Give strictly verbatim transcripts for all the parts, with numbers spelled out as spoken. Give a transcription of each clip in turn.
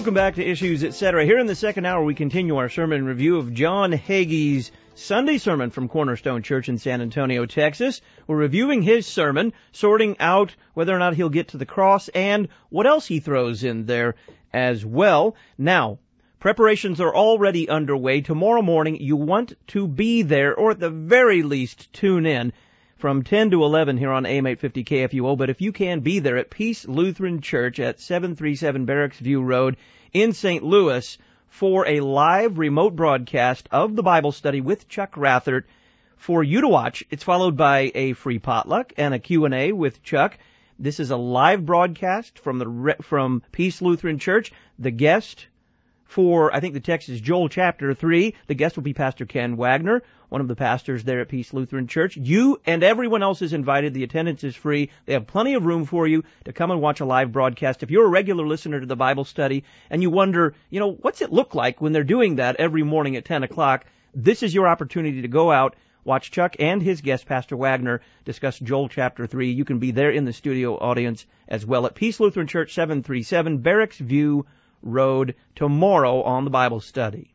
Welcome back to Issues, et cetera. Here in the second hour, we continue our sermon review of John Hagee's Sunday sermon from Cornerstone Church in San Antonio, Texas. We're reviewing his sermon, sorting out whether or not he'll get to the cross and what else he throws in there as well. Now, preparations are already underway. Tomorrow morning, you want to be there, or at the very least, tune in from ten to eleven here on A M eight fifty K F U O. But if you can, be there at Peace Lutheran Church at seven thirty-seven Barracks View Road in Saint Louis for a live remote broadcast of the Bible study with Chuck Rathert for you to watch. It's followed by a free potluck and a Q and A with Chuck. This is a live broadcast from the from Peace Lutheran Church. The guest for, I think the text is Joel chapter three. The guest will be Pastor Ken Wagner, one of the pastors there at Peace Lutheran Church. You and everyone else is invited. The attendance is free. They have plenty of room for you to come and watch a live broadcast. If you're a regular listener to the Bible study and you wonder, you know, what's it look like when they're doing that every morning at ten o'clock, this is your opportunity to go out, watch Chuck and his guest, Pastor Wagner, discuss Joel chapter three. You can be there in the studio audience as well at Peace Lutheran Church, seven thirty-seven Barracks View Road tomorrow on the Bible study.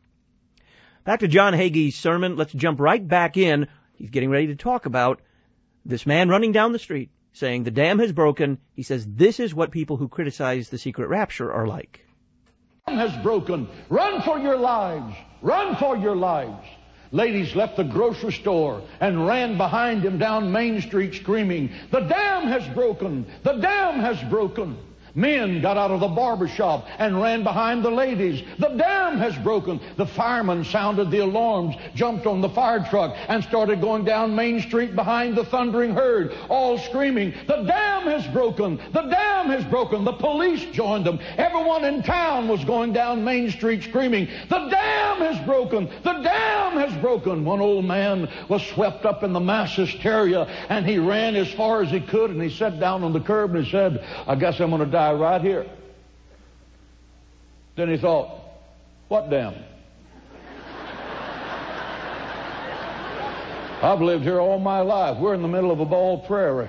Back to John Hagee's sermon. Let's jump right back in. He's getting ready to talk about this man running down the street saying the dam has broken. He says this is what people who criticize the secret rapture are like. The dam has broken. Run for your lives. Run for your lives. Ladies left the grocery store and ran behind him down Main Street screaming, the dam has broken. The dam has broken. Men got out of the barber shop and ran behind the ladies. The dam has broken. The firemen sounded the alarms, jumped on the fire truck, and started going down Main Street behind the thundering herd, all screaming, the dam has broken. The dam has broken. The police joined them. Everyone in town was going down Main Street screaming, the dam has broken. The dam has broken. One old man was swept up in the mass hysteria, and he ran as far as he could, and he sat down on the curb and he said, I guess I'm going to die right here. Then he thought, what dam? I've lived here all my life. We're in the middle of a bald prairie.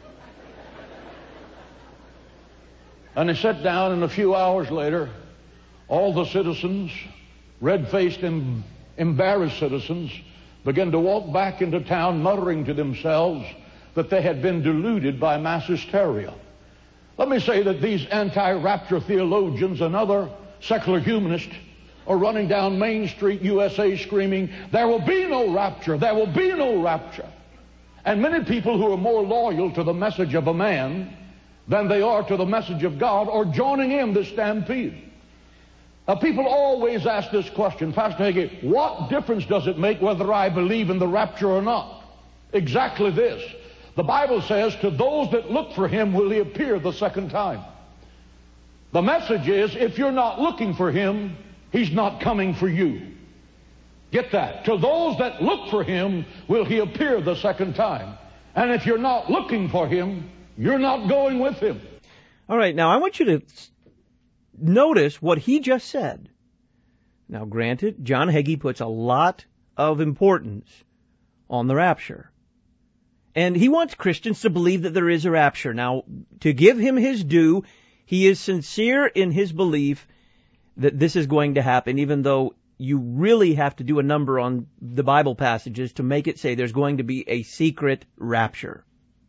And he sat down, and a few hours later, all the citizens, red-faced, em- embarrassed citizens, began to walk back into town muttering to themselves that they had been deluded by mass hysteria. Let me say that these anti-rapture theologians and other secular humanists are running down Main Street, U S A, screaming, there will be no rapture, there will be no rapture. And many people who are more loyal to the message of a man than they are to the message of God are joining in this stampede. Now, people always ask this question, Pastor Hagee, what difference does it make whether I believe in the rapture or not? Exactly this. The Bible says, to those that look for him will he appear the second time. The message is, if you're not looking for him, he's not coming for you. Get that. To those that look for him will he appear the second time. And if you're not looking for him, you're not going with him. All right, now I want you to notice what he just said. Now, granted, John Hagee puts a lot of importance on the rapture. And he wants Christians to believe that there is a rapture. Now, to give him his due, he is sincere in his belief that this is going to happen, even though you really have to do a number on the Bible passages to make it say there's going to be a secret rapture.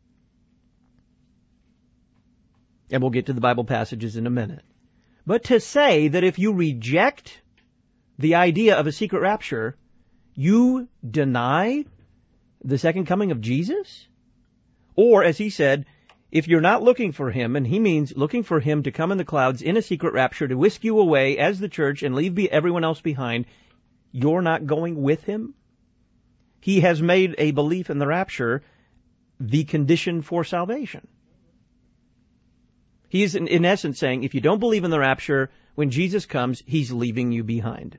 And we'll get to the Bible passages in a minute. But to say that if you reject the idea of a secret rapture, you deny the second coming of Jesus? Or, as he said, if you're not looking for him, and he means looking for him to come in the clouds in a secret rapture to whisk you away as the church and leave everyone else behind, you're not going with him? He has made a belief in the rapture the condition for salvation. He is, in, in essence, saying, if you don't believe in the rapture, when Jesus comes, he's leaving you behind.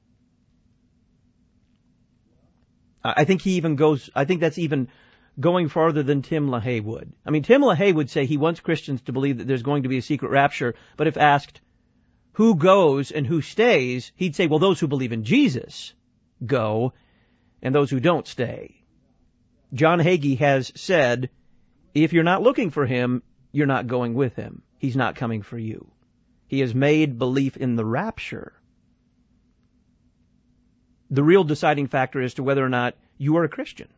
I think he even goes, I think that's even going farther than Tim LaHaye would. I mean, Tim LaHaye would say he wants Christians to believe that there's going to be a secret rapture, but if asked who goes and who stays, he'd say, well, those who believe in Jesus go, and those who don't stay. John Hagee has said, if you're not looking for him, you're not going with him. He's not coming for you. He has made belief in the rapture the real deciding factor as to whether or not you are a Christian.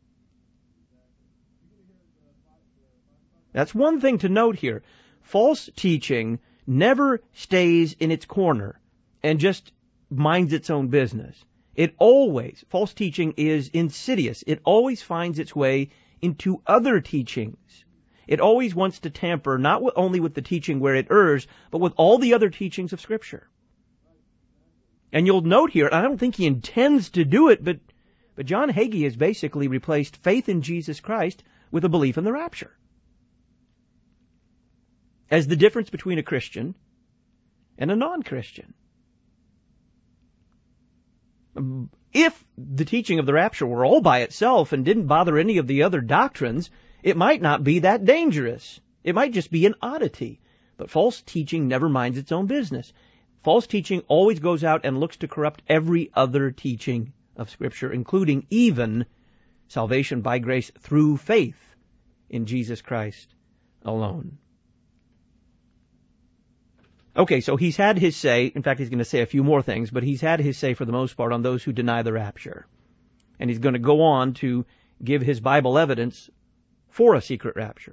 That's one thing to note here. False teaching never stays in its corner and just minds its own business. It always, false teaching is insidious. It always finds its way into other teachings. It always wants to tamper not only with the teaching where it errs, but with all the other teachings of Scripture. And you'll note here, I don't think he intends to do it, but, but John Hagee has basically replaced faith in Jesus Christ with a belief in the rapture as the difference between a Christian and a non-Christian. If the teaching of the rapture were all by itself and didn't bother any of the other doctrines, it might not be that dangerous. It might just be an oddity. But false teaching never minds its own business. False teaching always goes out and looks to corrupt every other teaching of Scripture, including even salvation by grace through faith in Jesus Christ alone. Okay, so he's had his say. In fact, he's going to say a few more things, but he's had his say for the most part on those who deny the rapture. And he's going to go on to give his Bible evidence for a secret rapture.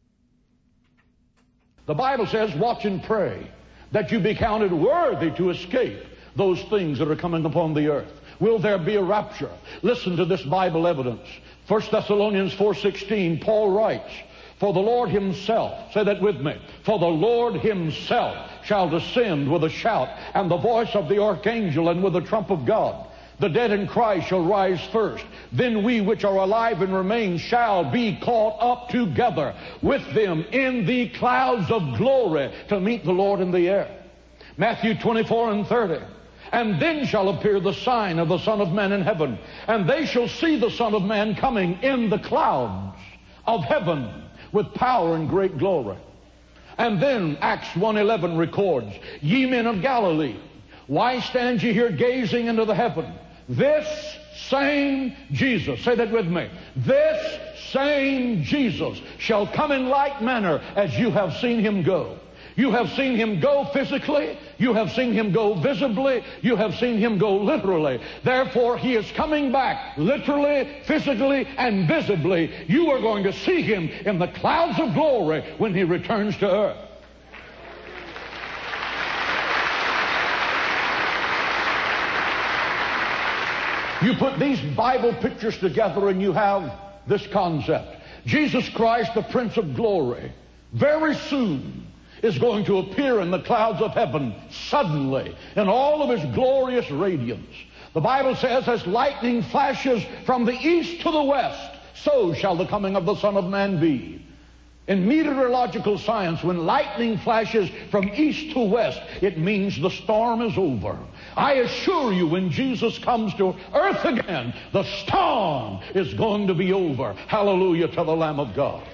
The Bible says, watch and pray, that you be counted worthy to escape those things that are coming upon the earth. Will there be a rapture? Listen to this Bible evidence. First Thessalonians four sixteen, Paul writes, for the Lord himself, say that with me, for the Lord himself shall descend with a shout, and the voice of the archangel, and with the trump of God. The dead in Christ shall rise first. Then we which are alive and remain shall be caught up together with them in the clouds of glory to meet the Lord in the air. Matthew twenty-four and thirty. And then shall appear the sign of the Son of Man in heaven, and they shall see the Son of Man coming in the clouds of heaven with power and great glory. And then Acts one eleven records, ye men of Galilee, why stand ye here gazing into the heaven? This same Jesus, say that with me, this same Jesus shall come in like manner as you have seen him go. You have seen him go physically. You have seen him go visibly. You have seen him go literally. Therefore, he is coming back literally, physically, and visibly. You are going to see him in the clouds of glory when he returns to earth. You put these Bible pictures together and you have this concept. Jesus Christ, the Prince of Glory, very soon is going to appear in the clouds of heaven suddenly in all of his glorious radiance. The Bible says, as lightning flashes from the east to the west, so shall the coming of the Son of Man be. In meteorological science, when lightning flashes from east to west, it means the storm is over. I assure you, when Jesus comes to earth again, the storm is going to be over. Hallelujah to the Lamb of God.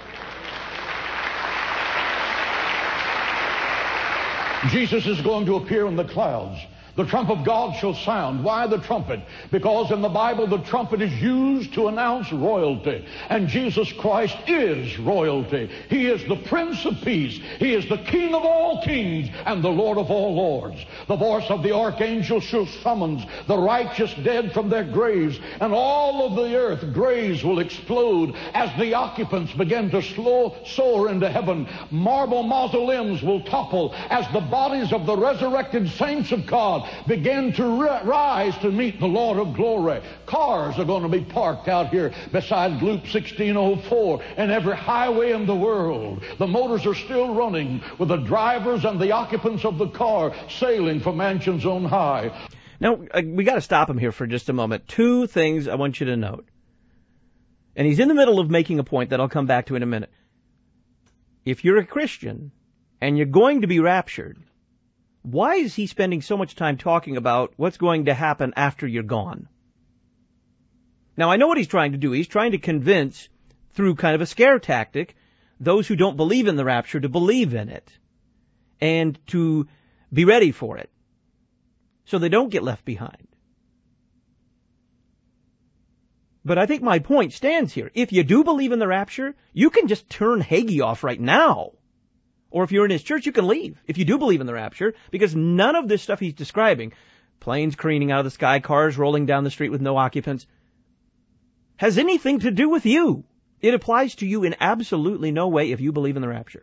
Jesus is going to appear in the clouds. The trump of God shall sound. Why the trumpet? Because in the Bible the trumpet is used to announce royalty. And Jesus Christ is royalty. He is the Prince of Peace. He is the King of all kings and the Lord of all lords. The voice of the archangel shall summons the righteous dead from their graves. And all of the earth graves will explode as the occupants begin to slow, soar into heaven. Marble mausoleums will topple as the bodies of the resurrected saints of God begin to rise to meet the Lord of glory. Cars are going to be parked out here beside Loop sixteen oh four and every highway in the world. The motors are still running with the drivers and the occupants of the car sailing for mansions on high. Now, we got to stop him here for just a moment. Two things I want you to note. And he's in the middle of making a point that I'll come back to in a minute. If you're a Christian and you're going to be raptured, why is he spending so much time talking about what's going to happen after you're gone? Now, I know what he's trying to do. He's trying to convince, through kind of a scare tactic, those who don't believe in the rapture to believe in it and to be ready for it so they don't get left behind. But I think my point stands here. If you do believe in the rapture, you can just turn Hagee off right now. Or if you're in his church, you can leave if you do believe in the rapture, because none of this stuff he's describing, planes careening out of the sky, cars rolling down the street with no occupants, has anything to do with you. It applies to you in absolutely no way if you believe in the rapture.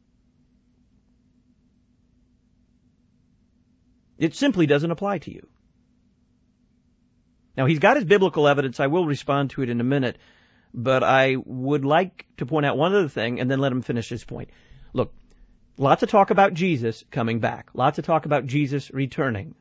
It simply doesn't apply to you. Now, he's got his biblical evidence. I will respond to it in a minute, but I would like to point out one other thing and then let him finish his point. Look, lots of talk about Jesus coming back. Lots of talk about Jesus returning.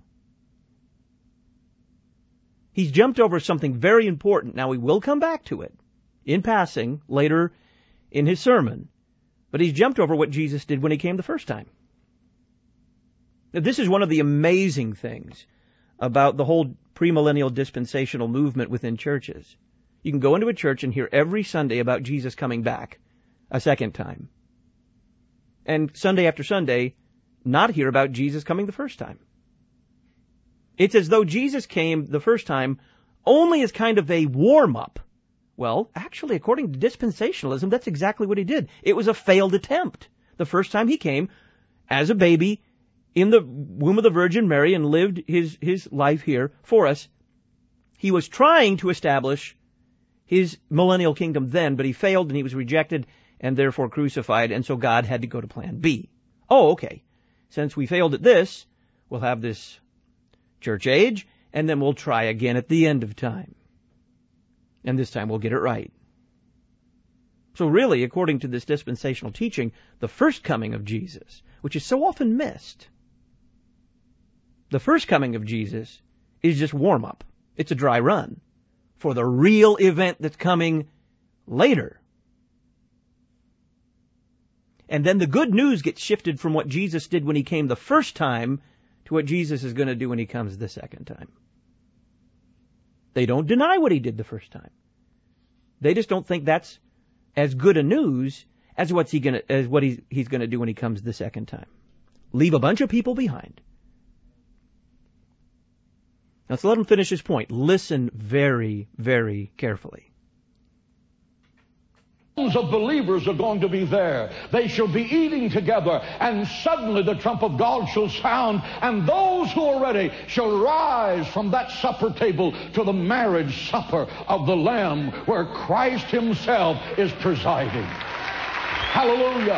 He's jumped over something very important. Now, we will come back to it in passing later in his sermon, but he's jumped over what Jesus did when he came the first time. Now, this is one of the amazing things about the whole premillennial dispensational movement within churches. You can go into a church and hear every Sunday about Jesus coming back a second time. And Sunday after Sunday, not hear about Jesus coming the first time. It's as though Jesus came the first time only as kind of a warm-up. Well, actually, according to dispensationalism, that's exactly what he did. It was a failed attempt. The first time he came as a baby in the womb of the Virgin Mary and lived his, his life here for us, he was trying to establish his millennial kingdom then, but he failed and he was rejected and therefore crucified, and so God had to go to plan B. Oh, okay. Since we failed at this, we'll have this church age, and then we'll try again at the end of time. And this time we'll get it right. So really, according to this dispensational teaching, the first coming of Jesus, which is so often missed, the first coming of Jesus is just warm-up. It's a dry run for the real event that's coming later. And then the good news gets shifted from what Jesus did when he came the first time to what Jesus is going to do when he comes the second time. They don't deny what he did the first time. They just don't think that's as good a news as what's he going to, as what he's, he's going to do when he comes the second time. Leave a bunch of people behind. Now, let's let him finish his point. Listen very, very carefully. Of believers are going to be there. They shall be eating together, and suddenly the trump of God shall sound, and those who are ready shall rise from that supper table to the marriage supper of the Lamb, where Christ himself is presiding. Hallelujah.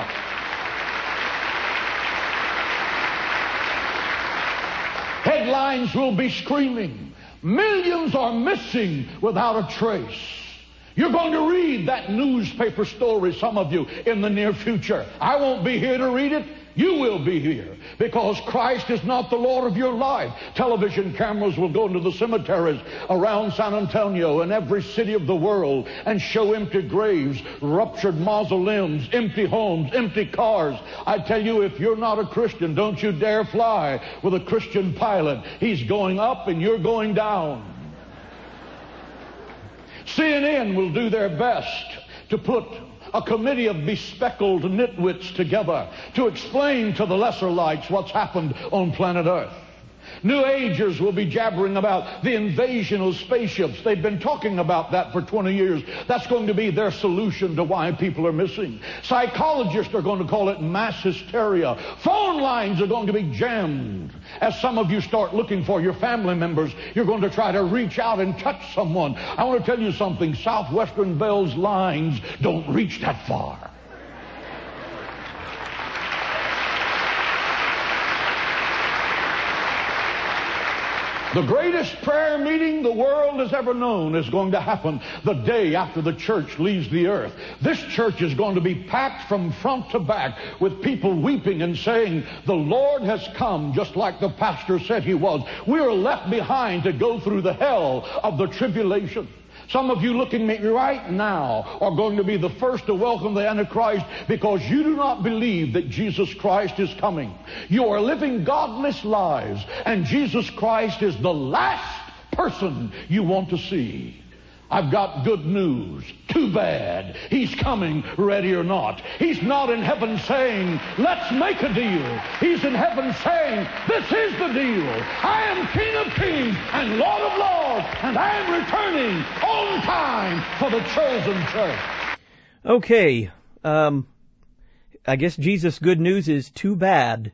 Headlines will be screaming, millions are missing without a trace. You're going to read that newspaper story, some of you, in the near future. I won't be here to read it. You will be here, because Christ is not the Lord of your life. Television cameras will go into the cemeteries around San Antonio and every city of the world and show empty graves, ruptured mausoleums, empty homes, empty cars. I tell you, if you're not a Christian, don't you dare fly with a Christian pilot. He's going up and you're going down. C N N will do their best to put a committee of bespectacled nitwits together to explain to the lesser lights what's happened on planet Earth. New Agers will be jabbering about the invasion of spaceships. They've been talking about that for twenty years. That's going to be their solution to why people are missing. Psychologists are going to call it mass hysteria. Phone lines are going to be jammed. As some of you start looking for your family members, you're going to try to reach out and touch someone. I want to tell you something. Southwestern Bell's lines don't reach that far. The greatest prayer meeting the world has ever known is going to happen the day after the church leaves the earth. This church is going to be packed from front to back with people weeping and saying, the Lord has come, just like the pastor said he was. We are left behind to go through the hell of the tribulation. Some of you looking at me right now are going to be the first to welcome the Antichrist because you do not believe that Jesus Christ is coming. You are living godless lives, and Jesus Christ is the last person you want to see. I've got good news. Too bad. He's coming, ready or not. He's not in heaven saying, let's make a deal. He's in heaven saying, this is the deal. I am King of Kings and Lord of Lords, and I am returning on time for the chosen church. Okay. Um, I guess Jesus' good news is too bad.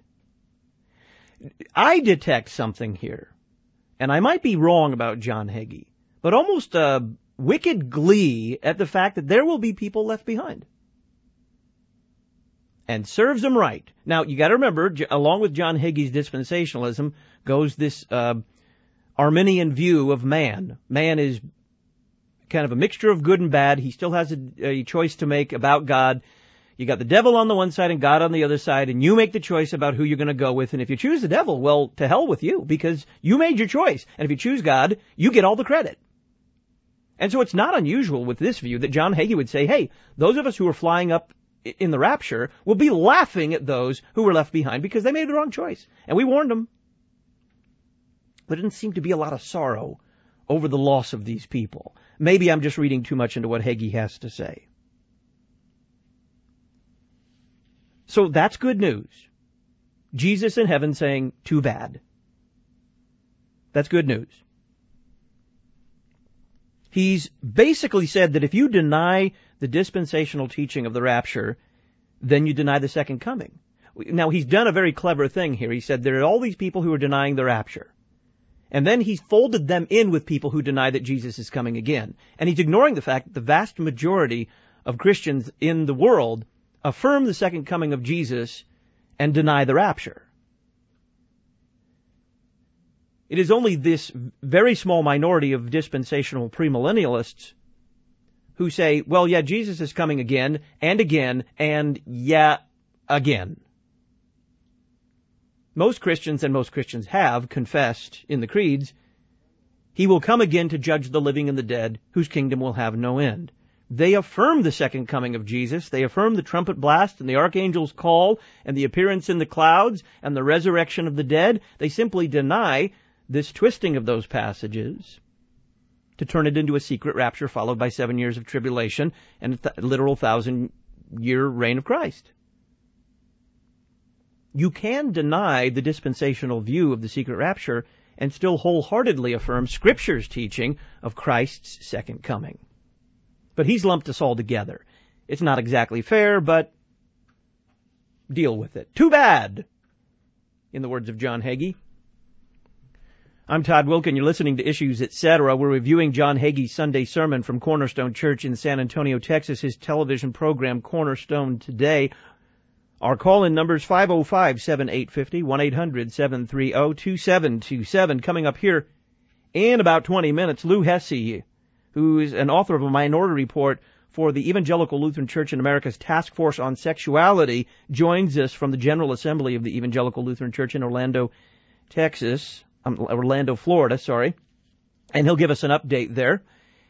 I detect something here, and I might be wrong about John Hagee, but almost a wicked glee at the fact that there will be people left behind. And serves them right. Now, you got to remember, along with John Hagee's dispensationalism goes this uh, Arminian view of man. Man is kind of a mixture of good and bad. He still has a, a choice to make about God. You got the devil on the one side and God on the other side, and you make the choice about who you're going to go with. And if you choose the devil, well, to hell with you, because you made your choice. And if you choose God, you get all the credit. And so it's not unusual with this view that John Hagee would say, hey, those of us who are flying up in the rapture will be laughing at those who were left behind because they made the wrong choice. And we warned them. There didn't seem to be a lot of sorrow over the loss of these people. Maybe I'm just reading too much into what Hagee has to say. So that's good news. Jesus in heaven saying, too bad. That's good news. He's basically said that if you deny the dispensational teaching of the rapture, then you deny the second coming. Now, he's done a very clever thing here. He said there are all these people who are denying the rapture. And then he's folded them in with people who deny that Jesus is coming again. And he's ignoring the fact that the vast majority of Christians in the world affirm the second coming of Jesus and deny the rapture. It is only this very small minority of dispensational premillennialists who say, well, yeah, Jesus is coming again and again and yeah, again. Most Christians, and most Christians have confessed in the creeds, he will come again to judge the living and the dead, whose kingdom will have no end. They affirm the second coming of Jesus. They affirm the trumpet blast and the archangel's call and the appearance in the clouds and the resurrection of the dead. They simply deny this twisting of those passages to turn it into a secret rapture followed by seven years of tribulation and a th- literal thousand-year reign of Christ. You can deny the dispensational view of the secret rapture and still wholeheartedly affirm Scripture's teaching of Christ's second coming. But he's lumped us all together. It's not exactly fair, but deal with it. Too bad, in the words of John Hagee. I'm Todd Wilken. You're listening to Issues, et cetera. We're reviewing John Hagee's Sunday sermon from Cornerstone Church in San Antonio, Texas, his television program, Cornerstone Today. Our call-in number is five oh five, seven eight five oh, one eight hundred, seven three oh, two seven two seven. Coming up here in about twenty minutes, Lou Hesse, who is an author of a minority report for the Evangelical Lutheran Church in America's Task Force on Sexuality, joins us from the General Assembly of the Evangelical Lutheran Church in Orlando, Texas. Um, Orlando, Florida, sorry. And he'll give us an update there.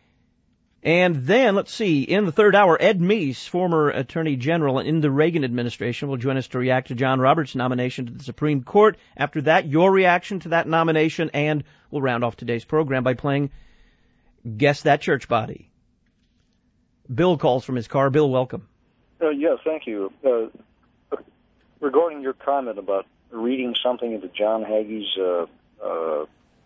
And then, let's see, in the third hour, Ed Meese, former Attorney General in the Reagan administration, will join us to react to John Roberts' nomination to the Supreme Court. After that, your reaction to that nomination, and we'll round off today's program by playing Guess That Church Body. Bill calls from his car. Bill, welcome. Uh, yes, thank you. Uh, regarding your comment about reading something into John Hagee's uh, uh,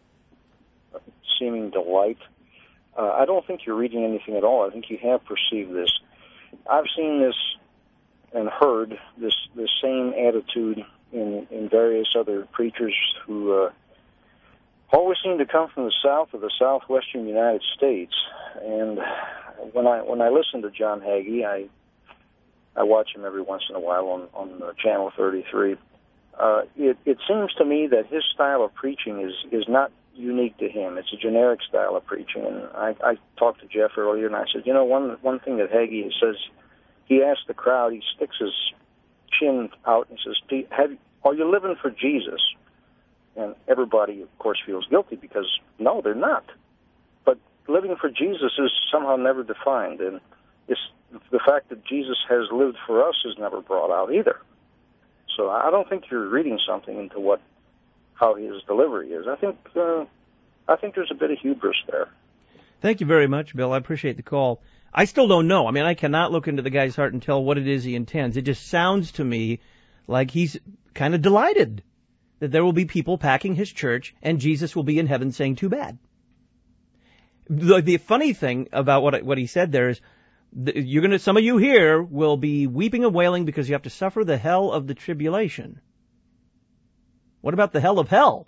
seeming delight, Uh, I don't think you're reading anything at all. I think you have perceived this. I've seen this and heard this this same attitude in, in various other preachers who uh, always seem to come from the South or the southwestern United States. And when I when I listen to John Hagee, I I watch him every once in a while on on uh, Channel thirty-three. Uh, it, it seems to me that his style of preaching is is not unique to him. It's a generic style of preaching. And I, I talked to Jeff earlier, and I said, you know, one one thing that Hagee says, he asks the crowd, he sticks his chin out and says, Have, are you living for Jesus? And everybody, of course, feels guilty because, no, they're not. But living for Jesus is somehow never defined, and it's, the fact that Jesus has lived for us is never brought out either. So I don't think you're reading something into what how his delivery is. I think uh, I think there's a bit of hubris there. Thank you very much, Bill. I appreciate the call. I still don't know. I mean, I cannot look into the guy's heart and tell what it is he intends. It just sounds to me like he's kind of delighted that there will be people packing his church and Jesus will be in heaven saying, too bad. The, the funny thing about what what he said there is, You're gonna, some of you here will be weeping and wailing because you have to suffer the hell of the tribulation. What about the hell of hell?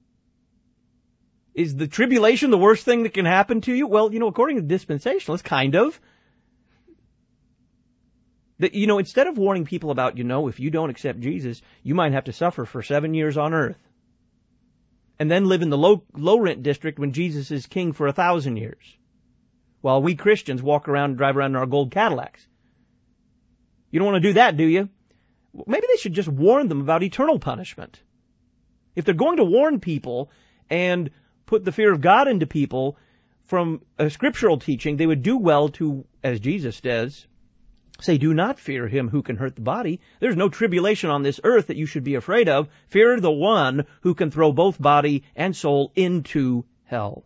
Is the tribulation the worst thing that can happen to you? Well, you know, according to dispensationalists, kind of. That, you know, instead of warning people about, you know, if you don't accept Jesus, you might have to suffer for seven years on earth. And then live in the low, low rent district when Jesus is king for a thousand years. While we Christians walk around and drive around in our gold Cadillacs. You don't want to do that, do you? Maybe they should just warn them about eternal punishment. If they're going to warn people and put the fear of God into people from a scriptural teaching, they would do well to, as Jesus does, say, do not fear him who can hurt the body. There's no tribulation on this earth that you should be afraid of. Fear the one who can throw both body and soul into hell.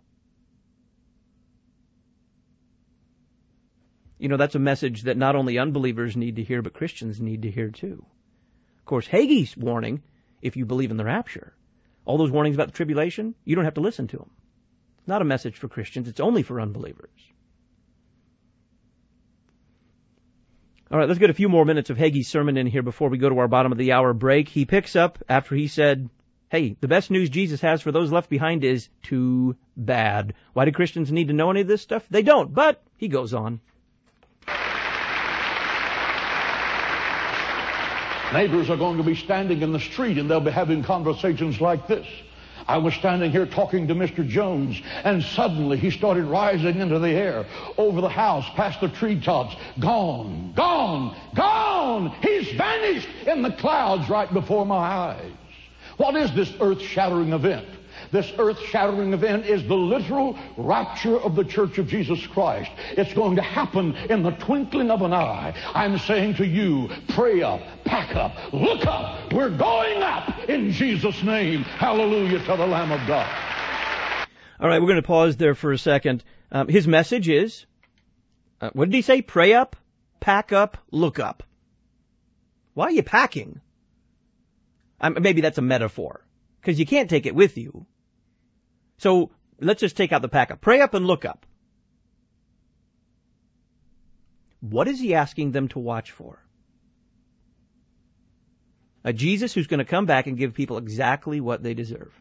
You know, that's a message that not only unbelievers need to hear, but Christians need to hear too. Of course, Hagee's warning, if you believe in the rapture, all those warnings about the tribulation, you don't have to listen to them. It's not a message for Christians. It's only for unbelievers. All right, let's get a few more minutes of Hagee's sermon in here before we go to our bottom of the hour break. He picks up after he said, hey, the best news Jesus has for those left behind is too bad. Why do Christians need to know any of this stuff? They don't, but he goes on. Neighbors are going to be standing in the street and they'll be having conversations like this. I was standing here talking to Mister Jones, and suddenly he started rising into the air, over the house, past the treetops. Gone, gone, gone! He's vanished in the clouds right before my eyes. What is this earth-shattering event? This earth-shattering event is the literal rapture of the Church of Jesus Christ. It's going to happen in the twinkling of an eye. I'm saying to you, pray up, pack up, look up. We're going up in Jesus' name. Hallelujah to the Lamb of God. All right, we're going to pause there for a second. Um, his message is, uh, what did he say? Pray up, pack up, look up. Why are you packing? Um, maybe that's a metaphor, because you can't take it with you. So let's just take out the pack up. Pray up and look up. What is he asking them to watch for? A Jesus who's going to come back and give people exactly what they deserve.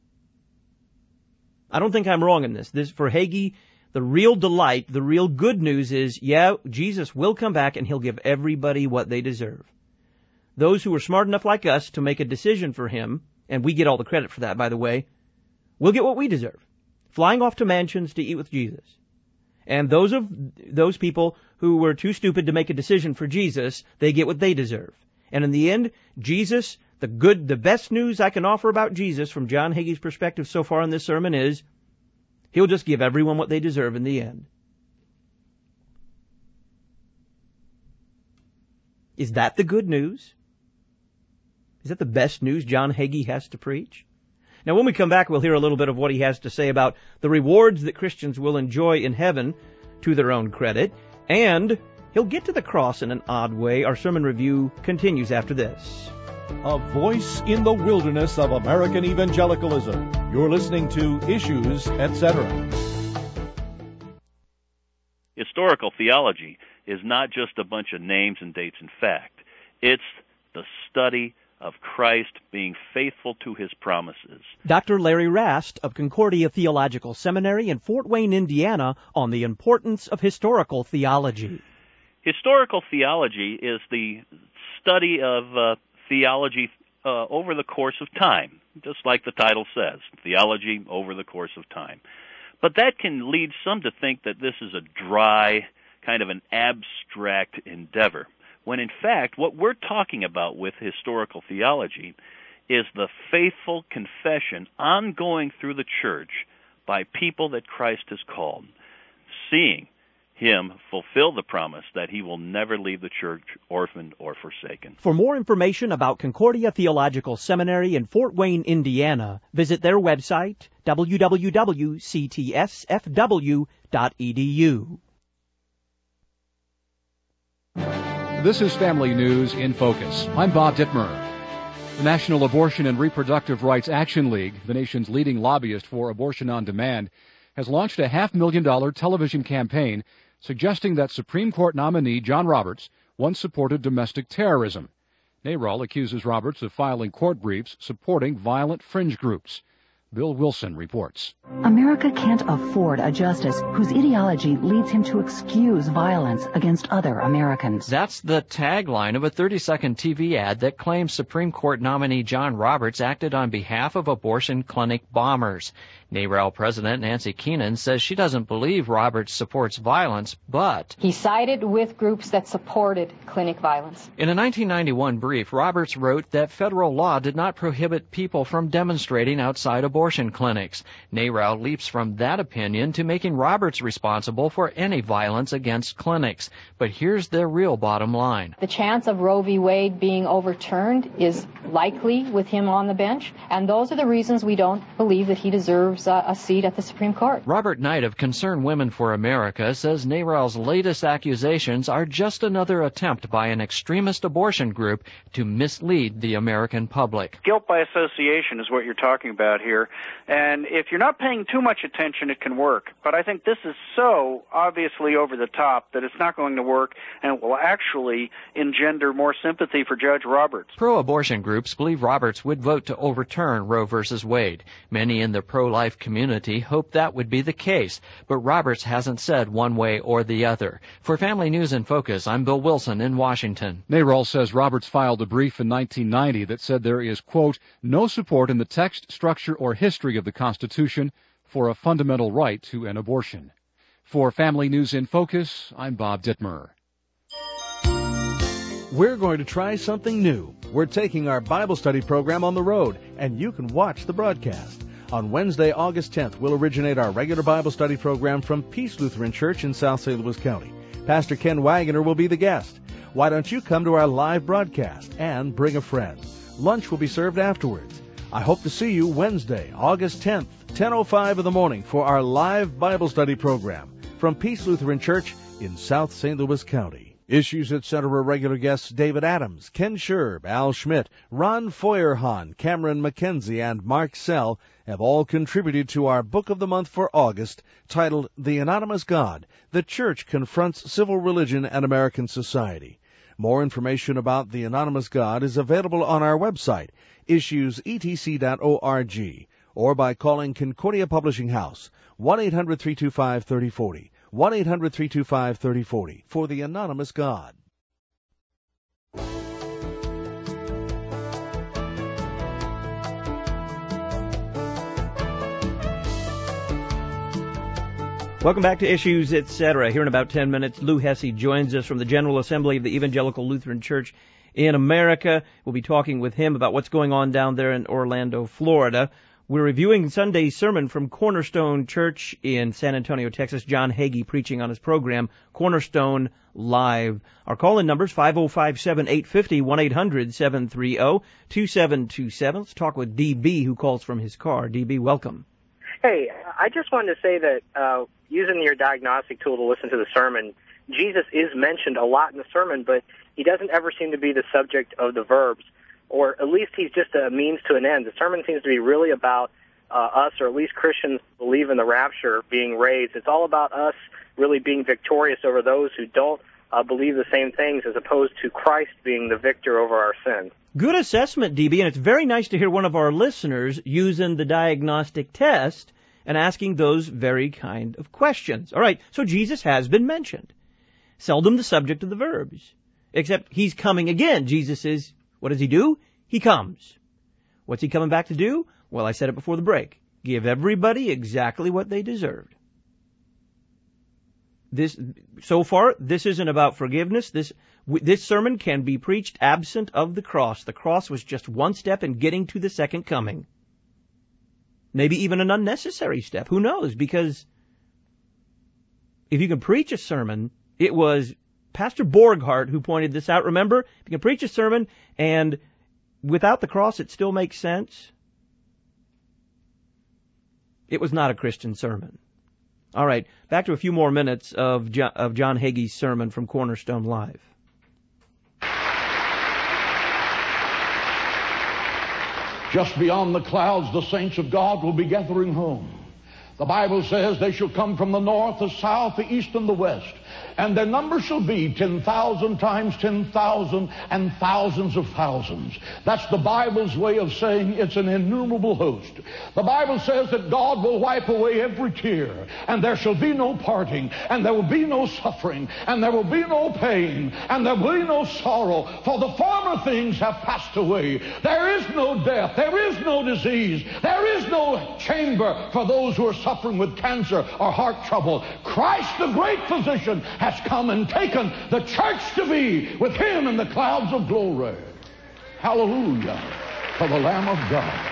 I don't think I'm wrong in this. This, for Hagee, the real delight, the real good news is, yeah, Jesus will come back and he'll give everybody what they deserve. Those who are smart enough like us to make a decision for him, and we get all the credit for that, by the way, we'll get what we deserve. Flying off to mansions to eat with Jesus. And those of those people who were too stupid to make a decision for Jesus, they get what they deserve. And in the end, Jesus, the good, the best news I can offer about Jesus from John Hagee's perspective so far in this sermon is, he'll just give everyone what they deserve in the end. Is that the good news? Is that the best news John Hagee has to preach? Now, when we come back, we'll hear a little bit of what he has to say about the rewards that Christians will enjoy in heaven to their own credit, and he'll get to the cross in an odd way. Our sermon review continues after this. A voice in the wilderness of American evangelicalism. You're listening to Issues, et cetera. Historical theology is not just a bunch of names and dates and fact. It's the study of Christ being faithful to his promises. Doctor Larry Rast of Concordia Theological Seminary in Fort Wayne, Indiana, on the importance of historical theology. Historical theology is the study of uh, theology uh, over the course of time, just like the title says, theology over the course of time. But that can lead some to think that this is a dry, kind of an abstract endeavor, when in fact what we're talking about with historical theology is the faithful confession ongoing through the church by people that Christ has called, seeing him fulfill the promise that he will never leave the church orphaned or forsaken. For more information about Concordia Theological Seminary in Fort Wayne, Indiana, visit their website, w w w dot c t s f w dot e d u. This is Family News in Focus. I'm Bob Dittmer. The National Abortion and Reproductive Rights Action League, the nation's leading lobbyist for abortion on demand, has launched a half million dollar television campaign suggesting that Supreme Court nominee John Roberts once supported domestic terrorism. NARAL accuses Roberts of filing court briefs supporting violent fringe groups. Bill Wilson reports. America can't afford a justice whose ideology leads him to excuse violence against other Americans. That's the tagline of a thirty-second T V ad that claims Supreme Court nominee John Roberts acted on behalf of abortion clinic bombers. NARAL President Nancy Keenan says she doesn't believe Roberts supports violence, but he sided with groups that supported clinic violence. In a nineteen ninety-one brief, Roberts wrote that federal law did not prohibit people from demonstrating outside abortion clinics. NARAL leaps from that opinion to making Roberts responsible for any violence against clinics. But here's the real bottom line. The chance of Roe v. Wade being overturned is likely with him on the bench, and those are the reasons we don't believe that he deserves a seat at the Supreme Court. Robert Knight of Concerned Women for America says NARAL's latest accusations are just another attempt by an extremist abortion group to mislead the American public. Guilt by association is what you're talking about here, and if you're not paying too much attention, it can work. But I think this is so obviously over the top that it's not going to work, and it will actually engender more sympathy for Judge Roberts. Pro-abortion groups believe Roberts would vote to overturn Roe versus Wade. Many in the pro-life community hope that would be the case, but Roberts hasn't said one way or the other. For Family News in Focus, I'm Bill Wilson in Washington. NARAL says Roberts filed a brief in nineteen ninety that said there is, quote, no support in the text, structure, or history of the Constitution for a fundamental right to an abortion. For Family News in Focus, I'm Bob Dittmer. We're going to try something new. We're taking our Bible study program on the road, and you can watch the broadcast. On Wednesday, August tenth, we'll originate our regular Bible study program from Peace Lutheran Church in South Saint Louis County. Pastor Ken Wagoner will be the guest. Why don't you come to our live broadcast and bring a friend? Lunch will be served afterwards. I hope to see you Wednesday, August tenth, ten oh five in the morning for our live Bible study program from Peace Lutheran Church in South Saint Louis County. Issues et cetera regular guests David Adams, Ken Sherb, Al Schmidt, Ron Feuerhahn, Cameron McKenzie, and Mark Sell have all contributed to our Book of the Month for August, titled The Anonymous God, The Church Confronts Civil Religion and American Society. More information about the Anonymous God is available on our website, issues e t c dot org, or by calling Concordia Publishing House, one eight hundred three two five three oh four oh, one eight hundred three two five three oh four oh, for the Anonymous God. Welcome back to Issues, et cetera. Here in about ten minutes, Lou Hesse joins us from the General Assembly of the Evangelical Lutheran Church in America. We'll be talking with him about what's going on down there in Orlando, Florida. We're reviewing Sunday's sermon from Cornerstone Church in San Antonio, Texas. John Hagee preaching on his program, Cornerstone Live. Our call-in numbers, five oh five, seven eight five oh, one eight hundred, seven three oh, two seven two seven. Let's talk with D B, who calls from his car. D B, welcome. Hey, I just wanted to say that uh, using your diagnostic tool to listen to the sermon, Jesus is mentioned a lot in the sermon, but he doesn't ever seem to be the subject of the verbs, or at least he's just a means to an end. The sermon seems to be really about uh, us, or at least Christians believe in the rapture, being raised. It's all about us really being victorious over those who don't uh, believe the same things, as opposed to Christ being the victor over our sins. Good assessment, D B, and it's very nice to hear one of our listeners using the diagnostic test and asking those very kind of questions. All right, so Jesus has been mentioned. Seldom the subject of the verbs, except he's coming again. Jesus is, what does he do? He comes. What's he coming back to do? Well, I said it before the break. Give everybody exactly what they deserved. This, so far, this isn't about forgiveness. This, this sermon can be preached absent of the cross. The cross was just one step in getting to the second coming. Maybe even an unnecessary step. Who knows? Because if you can preach a sermon, it was Pastor Borghardt who pointed this out. Remember, if you can preach a sermon and without the cross it still makes sense, it was not a Christian sermon. All right, back to a few more minutes of John, of John Hagee's sermon from Cornerstone Live. Just beyond the clouds, the saints of God will be gathering home. The Bible says they shall come from the north, the south, the east, and the west. And their number shall be ten thousand times ten thousand and thousands of thousands. That's the Bible's way of saying it's an innumerable host. The Bible says that God will wipe away every tear, and there shall be no parting, and there will be no suffering, and there will be no pain, and there will be no sorrow, for the former things have passed away. There is no death, there is no disease, there is no chamber for those who are suffering with cancer or heart trouble. Christ, the great physician, has come and taken the church to be with him in the clouds of glory. Hallelujah for the Lamb of God.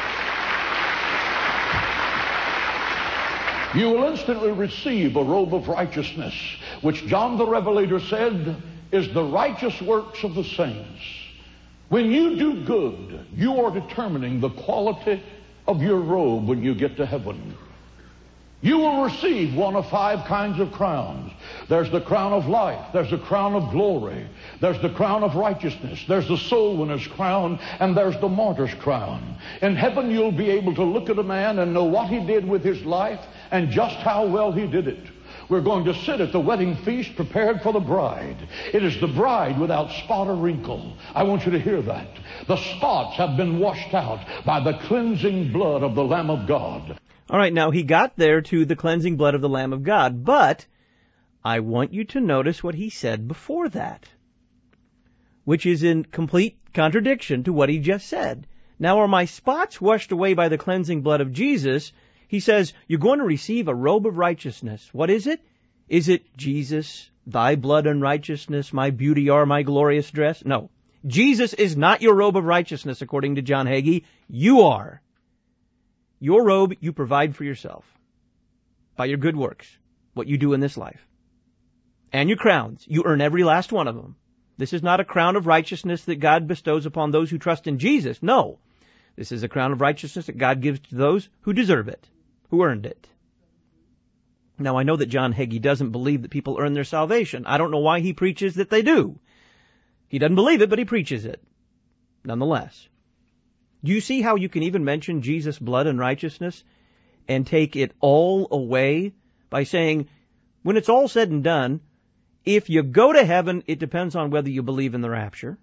You will instantly receive a robe of righteousness, which John the Revelator said is the righteous works of the saints. When you do good, you are determining the quality of your robe when you get to heaven. You will receive one of five kinds of crowns. There's the crown of life. There's the crown of glory. There's the crown of righteousness. There's the soul winner's crown. And there's the martyr's crown. In heaven, you'll be able to look at a man and know what he did with his life and just how well he did it. We're going to sit at the wedding feast prepared for the bride. It is the bride without spot or wrinkle. I want you to hear that. The spots have been washed out by the cleansing blood of the Lamb of God. All right, now he got there to the cleansing blood of the Lamb of God, but I want you to notice what he said before that, which is in complete contradiction to what he just said. Now, are my spots washed away by the cleansing blood of Jesus? He says, you're going to receive a robe of righteousness. What is it? Is it Jesus, thy blood and righteousness, my beauty are my glorious dress? No. Jesus is not your robe of righteousness, according to John Hagee. You are. Your robe you provide for yourself by your good works, what you do in this life. And your crowns, you earn every last one of them. This is not a crown of righteousness that God bestows upon those who trust in Jesus. No. This is a crown of righteousness that God gives to those who deserve it, who earned it. Now, I know that John Hagee doesn't believe that people earn their salvation. I don't know why he preaches that they do. He doesn't believe it, but he preaches it. Nonetheless. Do you see how you can even mention Jesus' blood and righteousness and take it all away by saying, when it's all said and done, if you go to heaven, it depends on whether you believe in the rapture.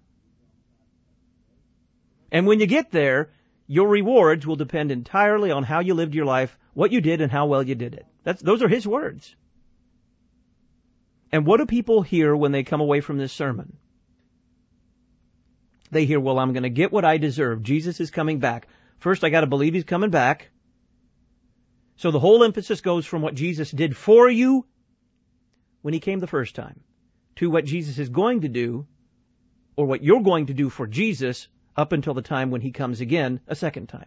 And when you get there, your rewards will depend entirely on how you lived your life, what you did, and how well you did it. That's, those are his words. And what do people hear when they come away from this sermon? They hear, well, I'm going to get what I deserve. Jesus is coming back. First, I got to believe he's coming back. So the whole emphasis goes from what Jesus did for you when he came the first time to what Jesus is going to do, or what you're going to do for Jesus up until the time when he comes again a second time.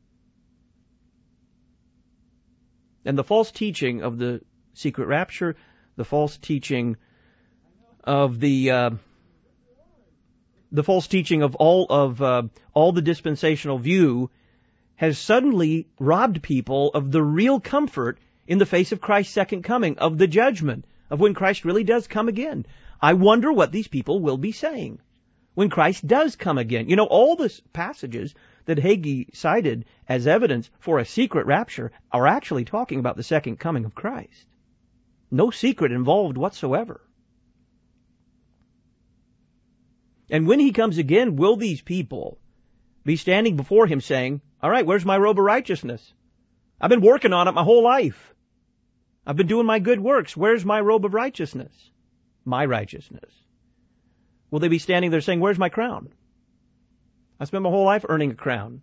And the false teaching of the secret rapture, the false teaching of the uh, the false teaching of all of uh, all the dispensational view has suddenly robbed people of the real comfort in the face of Christ's second coming, of the judgment, of when Christ really does come again. I wonder what these people will be saying when Christ does come again. You know, all the passages that Hagee cited as evidence for a secret rapture are actually talking about the second coming of Christ. No secret involved whatsoever. And when he comes again, will these people be standing before him saying, all right, where's my robe of righteousness? I've been working on it my whole life. I've been doing my good works. Where's my robe of righteousness? My righteousness. Will they be standing there saying, where's my crown? I spent my whole life earning a crown.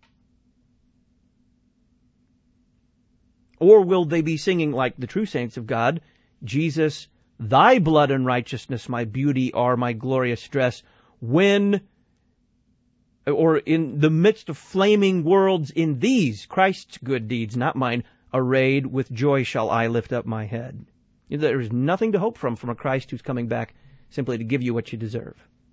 Or will they be singing like the true saints of God, Jesus, thy blood and righteousness, my beauty are my glorious dress, when, or in the midst of flaming worlds, in these, Christ's good deeds, not mine, arrayed with joy shall I lift up my head. There is nothing to hope from from a Christ who's coming back simply to give you what you deserve.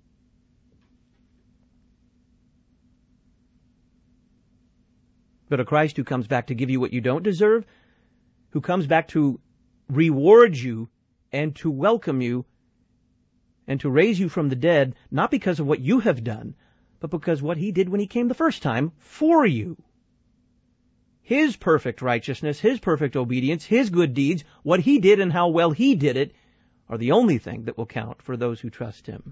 But a Christ who comes back to give you what you don't deserve, who comes back to reward you and to welcome you and to raise you from the dead, not because of what you have done, but because what he did when he came the first time for you. His perfect righteousness, his perfect obedience, his good deeds, what he did and how well he did it, are the only thing that will count for those who trust him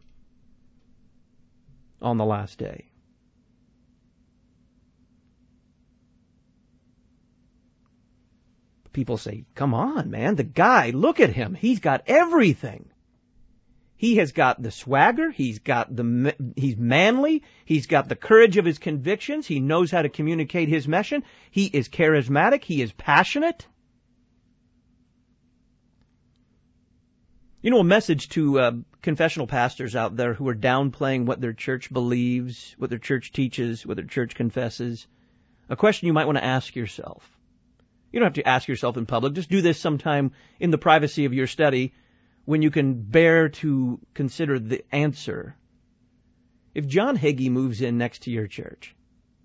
on the last day. People say, come on, man, the guy, look at him. He's got everything. He has got the swagger. He's got the, he's manly. He's got the courage of his convictions. He knows how to communicate his mission. He is charismatic. He is passionate. You know, a message to uh, confessional pastors out there who are downplaying what their church believes, what their church teaches, what their church confesses. A question you might want to ask yourself. You don't have to ask yourself in public. Just do this sometime in the privacy of your study when you can bear to consider the answer. If John Hagee moves in next to your church,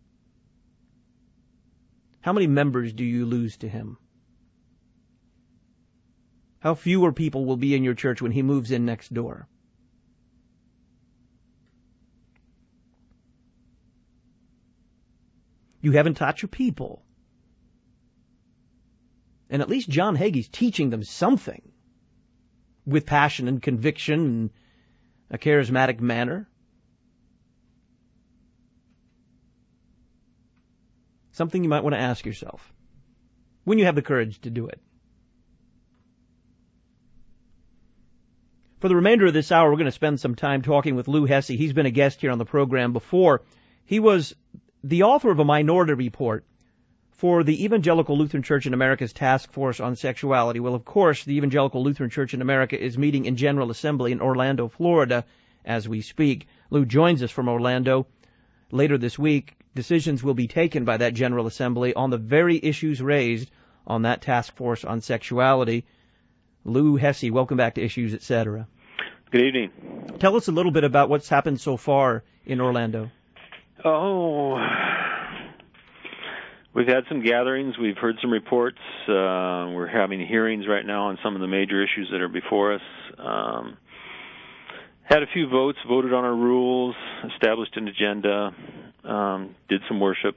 how many members do you lose to him? How fewer people will be in your church when he moves in next door? You haven't taught your people. And at least John Hagee's teaching them something with passion and conviction and a charismatic manner. Something you might want to ask yourself when you have the courage to do it. For the remainder of this hour, we're going to spend some time talking with Lou Hesse. He's been a guest here on the program before. He was the author of a minority report for the Evangelical Lutheran Church in America's Task Force on Sexuality. Well, of course, the Evangelical Lutheran Church in America is meeting in General Assembly in Orlando, Florida, as we speak. Lou joins us from Orlando. Later this week, decisions will be taken by that General Assembly on the very issues raised on that Task Force on Sexuality. Lou Hesse, welcome back to Issues, et cetera. Good evening. Tell us a little bit about what's happened so far in Orlando. Oh, we've had some gatherings. We've heard some reports. Uh, we're having hearings right now on some of the major issues that are before us. Um, had a few votes, voted on our rules, established an agenda, um, did some worship.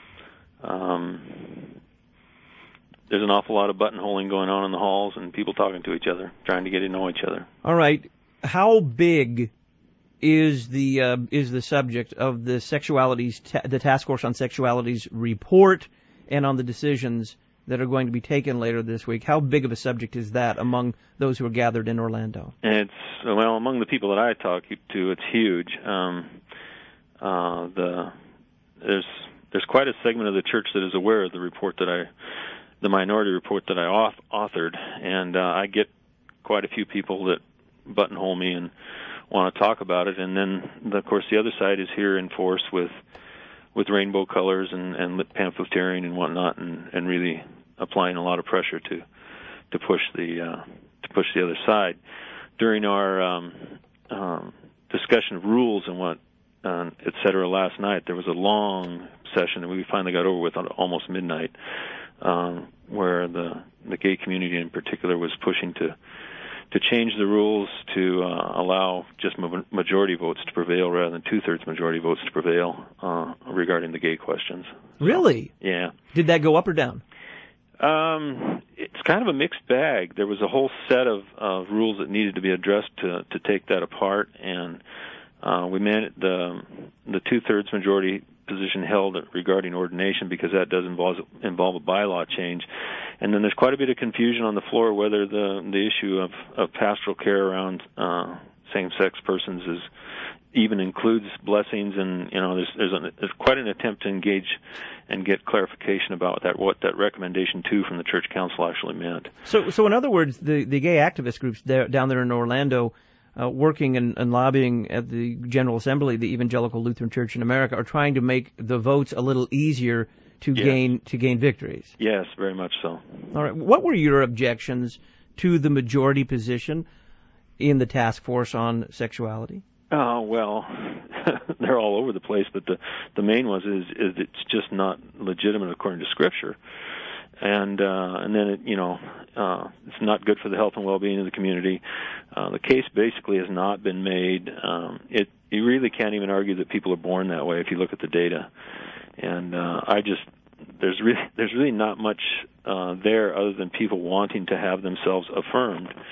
Um, there's an awful lot of buttonholing going on in the halls and people talking to each other, trying to get to know each other. All right. How big is the uh, is the subject of the sexualities ta- the Task Force on Sexualities report and on the decisions that are going to be taken later this week? How big of a subject is that among those who are gathered in Orlando? It's well, among the people that I talk to, it's huge. Um, uh, the there's there's quite a segment of the church that is aware of the report that I, the minority report that I auth- authored, and uh, I get quite a few people that buttonhole me and want to talk about it. And then, of course, the other side is here in force with with rainbow colors and, and pamphleteering and whatnot, and, and really applying a lot of pressure to to push the uh, to push the other side. During our um, um, discussion of rules and what uh, et cetera last night, there was a long session that we finally got over with at almost midnight, um, where the the gay community in particular was pushing to. to change the rules to uh, allow just ma- majority votes to prevail rather than two-thirds majority votes to prevail uh, regarding the gay questions. Really? Yeah. Did that go up or down? Um, it's kind of a mixed bag. There was a whole set of uh, rules that needed to be addressed to to take that apart, and uh, we managed the the two-thirds majority position held regarding ordination because that does involve involve a bylaw change. And then there's quite a bit of confusion on the floor whether the the issue of, of pastoral care around uh, same-sex persons is even includes blessings, and you know there's there's, a, there's quite an attempt to engage and get clarification about that what that recommendation two from the church council actually meant. So so in other words, the the gay activist groups there, down there in Orlando, Uh, working and, and lobbying at the General Assembly, the Evangelical Lutheran Church in America, are trying to make the votes a little easier to yes. gain to gain victories. Yes, very much so. All right. What were your objections to the majority position in the task force on sexuality? Oh well, they're all over the place, but the the main was is is it's just not legitimate according to Scripture. And uh, and then it, you know uh, it's not good for the health and well-being of the community. Uh, the case basically has not been made. Um, it you really can't even argue that people are born that way if you look at the data. And uh, I just there's really there's really not much uh, there other than people wanting to have themselves affirmed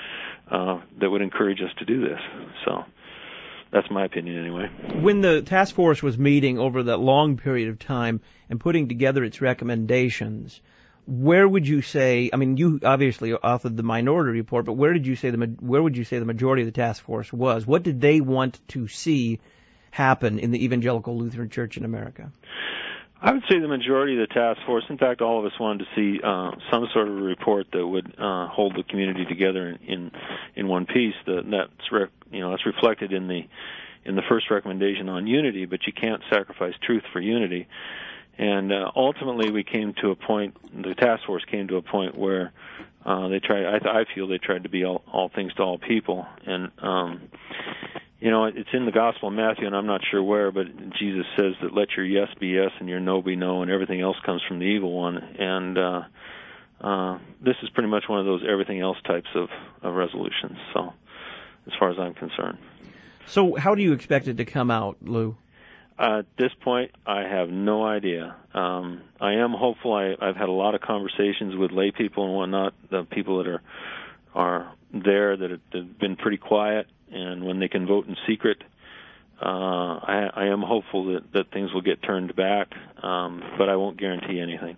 uh, that would encourage us to do this. So that's my opinion anyway. When the task force was meeting over that long period of time and putting together its recommendations, where would you say, I mean, you obviously authored the minority report, but where did you say the, where would you say the majority of the task force was? What did they want to see happen in the Evangelical Lutheran Church in America? I would say the majority of the task force, in fact, all of us wanted to see uh, some sort of a report that would uh, hold the community together in in, in one piece. The, that's re- you know that's reflected in the in the first recommendation on unity, but you can't sacrifice truth for unity. And uh, ultimately, we came to a point. The task force came to a point where uh, they tried. I, I feel they tried to be all, all things to all people, and um, you know, it's in the Gospel of Matthew, and I'm not sure where, but Jesus says that let your yes be yes and your no be no, and everything else comes from the evil one. And uh, uh, this is pretty much one of those everything else types of, of resolutions. So, as far as I'm concerned. So, how do you expect it to come out, Lou? Uh, at this point, I have no idea. Um, I am hopeful. I, I've had a lot of conversations with lay people and whatnot, the people that are are there that have, that have been pretty quiet, and when they can vote in secret, uh, I, I am hopeful that, that things will get turned back, um, but I won't guarantee anything.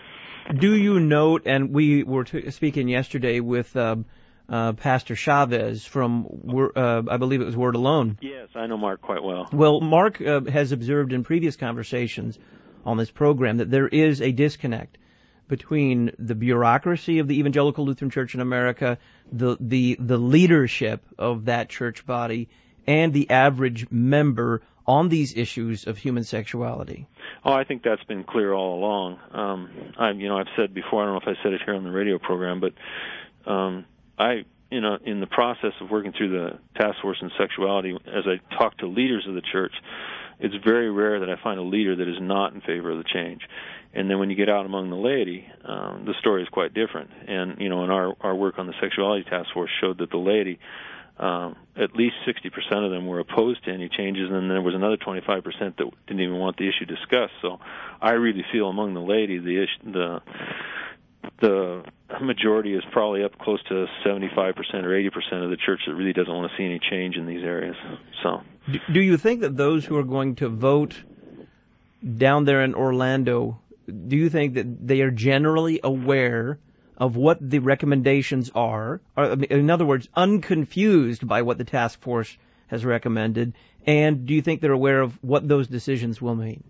Do you note, and we were t- speaking yesterday with uh, uh, Pastor Chavez from, uh, I believe it was Word Alone. Yes, I know Mark quite well. Well, Mark uh, has observed in previous conversations on this program that there is a disconnect between the bureaucracy of the Evangelical Lutheran Church in America, the the the leadership of that church body, and the average member on these issues of human sexuality. Oh, I think that's been clear all along. Um, I, you know, I've said before, I don't know if I said it here on the radio program, but um, I, you know, in the process of working through the task force on sexuality, as I talk to leaders of the church, it's very rare that I find a leader that is not in favor of the change. And then when you get out among the laity, um, the story is quite different. And, you know, in our, our work on the sexuality task force showed that the laity, um, at least sixty percent of them were opposed to any changes, and then there was another twenty-five percent that didn't even want the issue discussed. So I really feel among the laity, the issue, the the majority is probably up close to seventy-five percent or eighty percent of the church that really doesn't want to see any change in these areas. So, do you think that those who are going to vote down there in Orlando, do you think that they are generally aware of what the recommendations are? Or, in other words, unconfused by what the task force has recommended? And do you think they're aware of what those decisions will mean?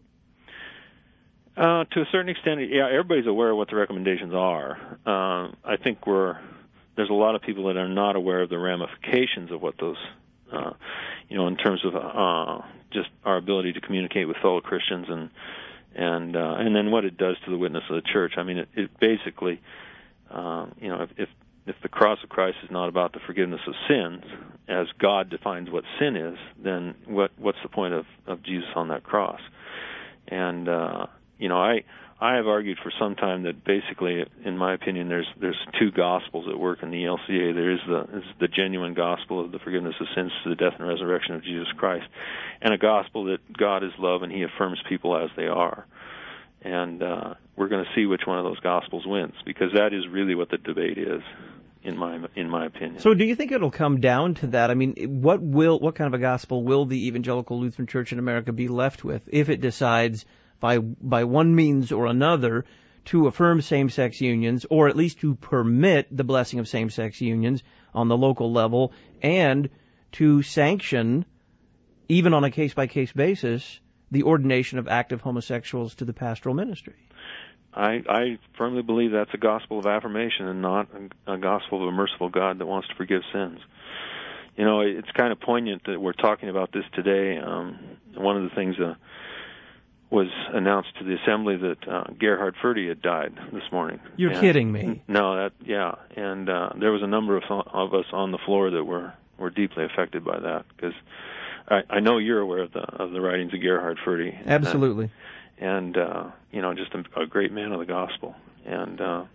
Uh, to a certain extent, yeah, everybody's aware of what the recommendations are. Uh, I think we're there's a lot of people that are not aware of the ramifications of what those, uh, you know, in terms of uh, just our ability to communicate with fellow Christians and and uh, and then what it does to the witness of the church. I mean, it, it basically, uh, you know, if, if if the cross of Christ is not about the forgiveness of sins, as God defines what sin is, then what what's the point of, of Jesus on that cross? And uh, you know, I I have argued for some time that basically, in my opinion, there's there's two gospels at work in the E L C A. There is the is the genuine gospel of the forgiveness of sins through the death and resurrection of Jesus Christ, and a gospel that God is love and He affirms people as they are. And uh, we're going to see which one of those gospels wins, because that is really what the debate is, in my in my opinion. So, do you think it'll come down to that? I mean, what will what kind of a gospel will the Evangelical Lutheran Church in America be left with if it decides, by by one means or another, to affirm same-sex unions, or at least to permit the blessing of same-sex unions on the local level, and to sanction, even on a case-by-case basis, the ordination of active homosexuals to the pastoral ministry? I, I firmly believe that's a gospel of affirmation and not a, a gospel of a merciful God that wants to forgive sins. You know, it's kind of poignant that we're talking about this today. Um, one of the things uh, was announced to the assembly that uh, Gerhard Forde had died this morning. You're and, kidding me. No, that yeah, and uh, there was a number of of us on the floor that were were deeply affected by that, because I, I know you're aware of the of the writings of Gerhard Forde. Absolutely. And, and uh, you know, just a, a great man of the gospel. And uh,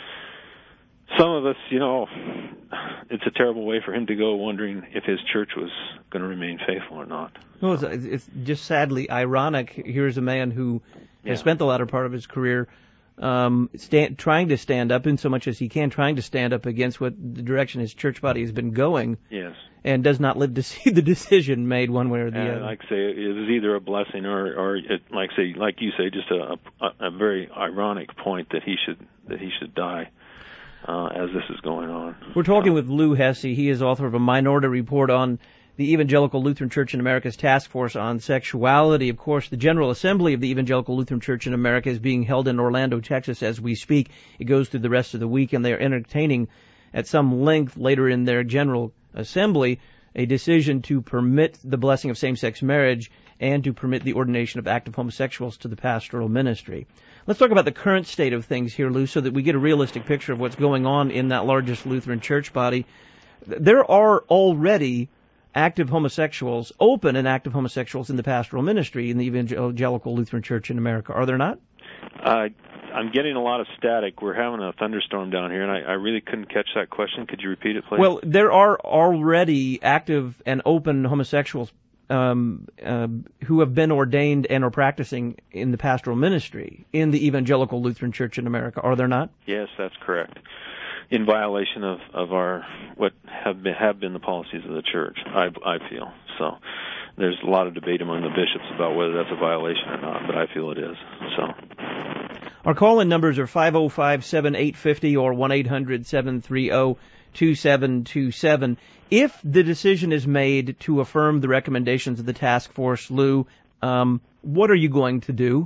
some of us, you know, it's a terrible way for him to go, wondering if his church was going to remain faithful or not. Well, it's, it's just sadly ironic. Here's a man who has yeah. spent the latter part of his career um, stand, trying to stand up in so much as he can, trying to stand up against what the direction his church body has been going. Yes. And does not live to see the decision made one way or the and other. Like I say, it is either a blessing or, or it, like say, like you say, just a, a, a very ironic point that he should that he should die uh, as this is going on. We're talking with Lou Hesse. He is author of a Minority Report on the Evangelical Lutheran Church in America's Task Force on Sexuality. Of course, the General Assembly of the Evangelical Lutheran Church in America is being held in Orlando, Texas, as we speak. It goes through the rest of the week, and they are entertaining at some length later in their General Assembly a decision to permit the blessing of same-sex marriage and to permit the ordination of active homosexuals to the pastoral ministry. Let's talk about the current state of things here, Lou, so that we get a realistic picture of what's going on in that largest Lutheran church body. There are already active homosexuals, open and active homosexuals in the pastoral ministry in the Evangelical Lutheran Church in America, are there not? Uh, I'm getting a lot of static. We're having a thunderstorm down here, and I, I really couldn't catch that question. Could you repeat it, please? Well, there are already active and open homosexuals um, uh, who have been ordained and are practicing in the pastoral ministry in the Evangelical Lutheran Church in America, are there not? Yes, that's correct. In violation of, of our what have been have been the policies of the church, I, I feel. So there's a lot of debate among the bishops about whether that's a violation or not, but I feel it is. So our call-in numbers are five oh five, seven eight five oh or one eight hundred, seven three oh, two seven two seven. If the decision is made to affirm the recommendations of the task force, Lou, um, what are you going to do?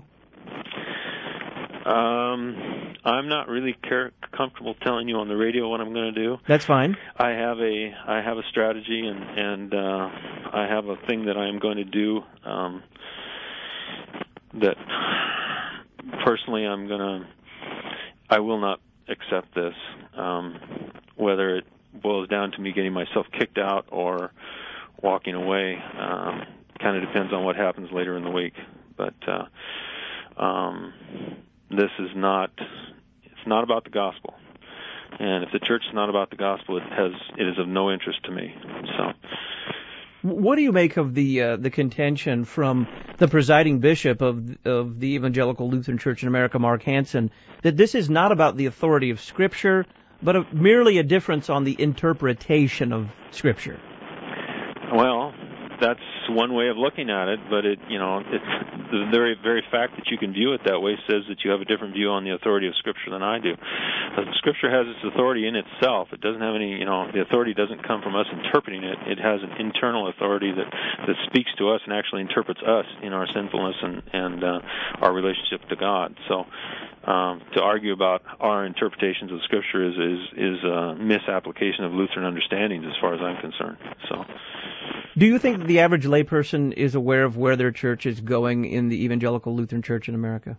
Um, I'm not really care- comfortable telling you on the radio what I'm going to do. That's fine. I have a I have a strategy and and uh, I have a thing that I am going to do um, that personally I'm going to I will not accept this, um, whether it boils down to me getting myself kicked out or walking away. Um, kind of depends on what happens later in the week, but. Uh, um, This is not, it's not about the gospel. And if the church is not about the gospel, it has, it is of no interest to me. So, what do you make of the uh, the contention from the presiding bishop of of the Evangelical Lutheran Church in America, Mark Hansen, that this is not about the authority of Scripture, but a, merely a difference on the interpretation of Scripture? Well, that's one way of looking at it, but it, you know, it's the very, very fact that you can view it that way says that you have a different view on the authority of Scripture than I do. Uh, Scripture has its authority in itself. It doesn't have any, you know, the authority doesn't come from us interpreting it. It has an internal authority that, that speaks to us and actually interprets us in our sinfulness and, and uh, our relationship to God. So, um, to argue about our interpretations of Scripture is, is, is a misapplication of Lutheran understandings as far as I'm concerned. So. Do you think the average layperson is aware of where their church is going in the Evangelical Lutheran Church in America?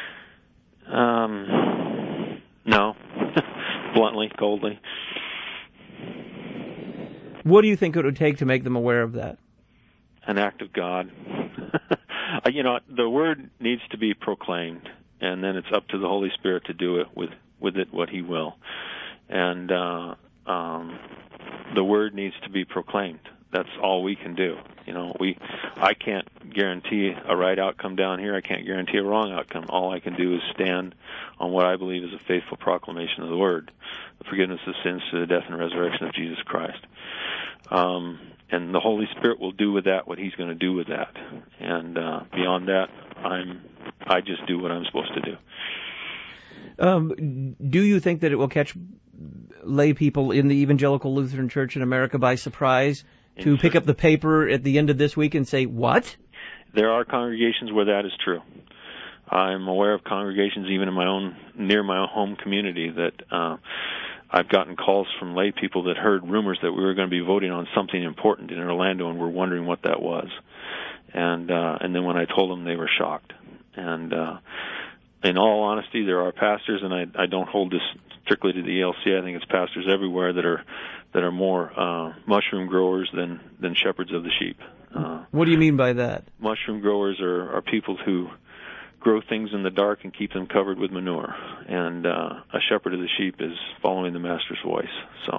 Um, no. Bluntly, coldly. What do you think it would take to make them aware of that? An act of God. You know, the word needs to be proclaimed, and then it's up to the Holy Spirit to do it with, with it what He will. And uh, um, the word needs to be proclaimed. That's all we can do. You know, we, I can't guarantee a right outcome down here. I can't guarantee a wrong outcome. All I can do is stand on what I believe is a faithful proclamation of the Word, the forgiveness of sins through the death and resurrection of Jesus Christ. Um, and the Holy Spirit will do with that what He's going to do with that. And uh, beyond that, I'm, I just do what I'm supposed to do. Um, do you think that it will catch lay people in the Evangelical Lutheran Church in America by surprise? To pick up the paper at the end of this week and say, what? There are congregations where that is true. I'm aware of congregations even in my own, near my own home community that uh, I've gotten calls from lay people that heard rumors that we were going to be voting on something important in Orlando and were wondering what that was. And uh, and then when I told them, they were shocked. And uh, in all honesty, there are pastors, and I, I don't hold this strictly to the E L C. I think it's pastors everywhere that are that are more uh, mushroom growers than, than shepherds of the sheep. Uh, what do you mean by that? Mushroom growers are, are people who grow things in the dark and keep them covered with manure. And uh, a shepherd of the sheep is following the master's voice. So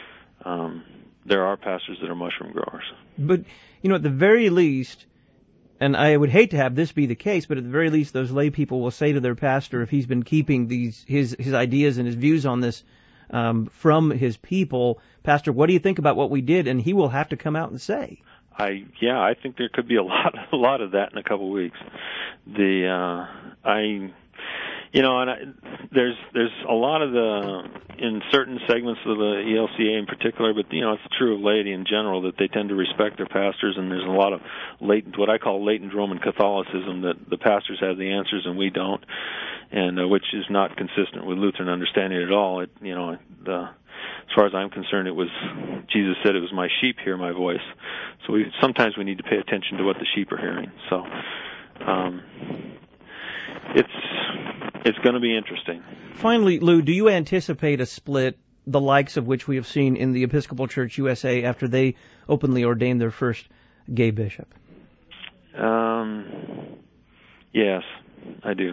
um, there are pastors that are mushroom growers. But, you know, at the very least, And I would hate to have this be the case, but at the very least, those lay people will say to their pastor, if he's been keeping these his his ideas and his views on this um, from his people, Pastor, what do you think about what we did? And he will have to come out and say. I yeah, I think there could be a lot a lot of that in a couple of weeks. The uh, I. You know, and I, there's there's a lot of the, in certain segments of the E L C A in particular, but, you know, it's true of laity in general, that they tend to respect their pastors, and there's a lot of latent, what I call latent Roman Catholicism, that the pastors have the answers and we don't, and uh, which is not consistent with Lutheran understanding at all. It, you know, the, as far as I'm concerned, it was, Jesus said it was my sheep hear my voice. So we sometimes we need to pay attention to what the sheep are hearing. So, um, it's it's going to be interesting. Finally, Lou, do you anticipate a split, the likes of which we have seen in the Episcopal Church U S A after they openly ordained their first gay bishop? Um, yes, I do.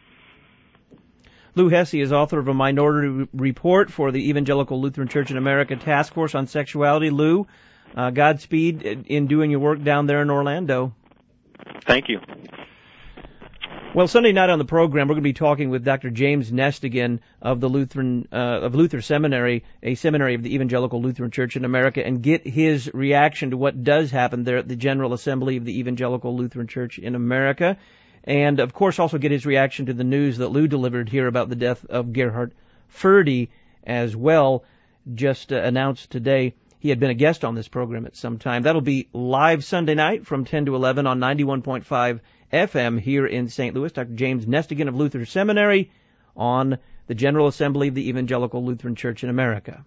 Lou Hesse is author of a Minority Report for the Evangelical Lutheran Church in America Task Force on Sexuality. Lou, uh, Godspeed in doing your work down there in Orlando. Thank you. Well, Sunday night on the program, we're going to be talking with Doctor James Nestingen of the Lutheran uh, of Luther Seminary, a seminary of the Evangelical Lutheran Church in America, and get his reaction to what does happen there at the General Assembly of the Evangelical Lutheran Church in America. And, of course, also get his reaction to the news that Lou delivered here about the death of Gerhard Forde as well, just uh, announced today. He had been a guest on this program at some time. That'll be live Sunday night from ten to eleven on ninety-one point five F M here in Saint Louis. Doctor James Nestingen of Luther Seminary on the General Assembly of the Evangelical Lutheran Church in America.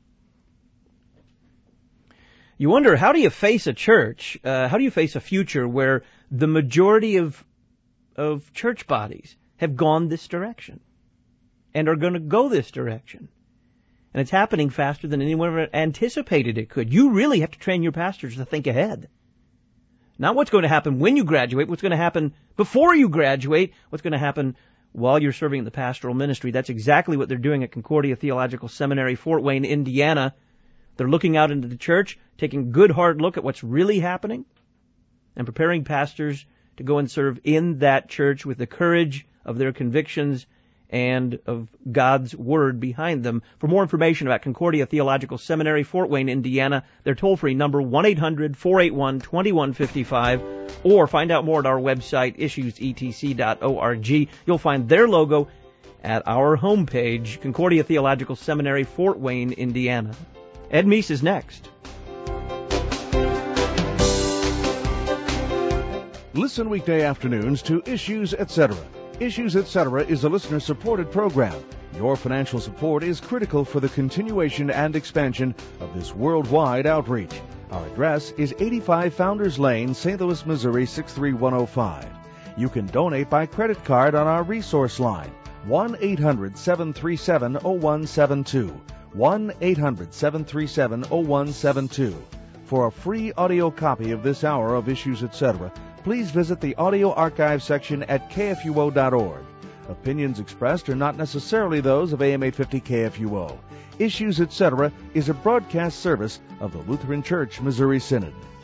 You wonder, how do you face a church, uh, how do you face a future where the majority of of church bodies have gone this direction and are going to go this direction? And it's happening faster than anyone ever anticipated it could. You really have to train your pastors to think ahead. Not what's going to happen when you graduate, what's going to happen before you graduate, what's going to happen while you're serving in the pastoral ministry. That's exactly what they're doing at Concordia Theological Seminary, Fort Wayne, Indiana. They're looking out into the church, taking a good hard look at what's really happening, and preparing pastors to go and serve in that church with the courage of their convictions and of God's Word behind them. For more information about Concordia Theological Seminary, Fort Wayne, Indiana, their toll-free number, one eight hundred four eight one two one five five, or find out more at our website, issues e t c dot org. You'll find their logo at our homepage, Concordia Theological Seminary, Fort Wayne, Indiana. Ed Meese is next. Listen weekday afternoons to Issues, et cetera. Issues, et cetera is a listener-supported program. Your financial support is critical for the continuation and expansion of this worldwide outreach. Our address is eighty-five Founders Lane, Saint Louis, Missouri, six three one oh five. You can donate by credit card on our resource line, one eight hundred seven three seven oh one seven two, one eight hundred seven three seven oh one seven two. For a free audio copy of this hour of Issues, et cetera, please visit the audio archive section at k f u o dot org. Opinions expressed are not necessarily those of A M eight fifty K F U O. Issues, et cetera is a broadcast service of the Lutheran Church Missouri Synod.